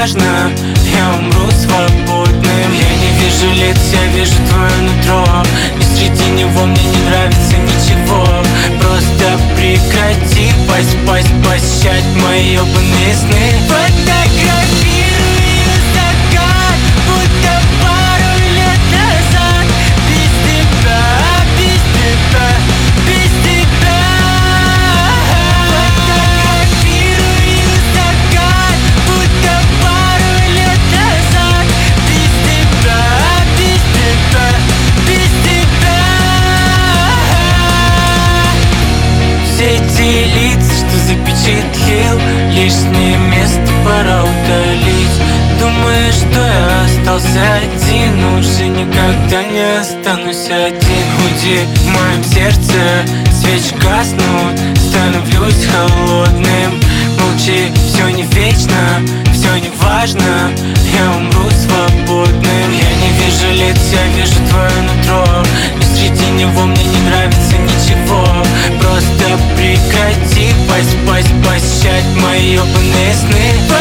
важно, я умру свободным. Я не вижу лиц, я вижу твое нутро, и среди него мне не нравится ничего. Просто прекрати посещать мои ёбаные сны. Фотографирую закат, будто пару лет назад. Без тебя, без тебя, без тебя. Фотографирую закат, будто пару лет назад. Без тебя, без тебя, без тебя. Все эти лица, что запечатлел, лишнее место пора удалить. Думаешь, что я остался один, уже никогда не останусь один. Уйди в моем сердце, свечи гаснут, становлюсь холодным. Молчи, все не вечно, все не важно, я умру свободным. Я не вижу лиц, я вижу твое нутро, и среди него мне не нравится ничего. Просто прекрати посещать мои ёбаные сны.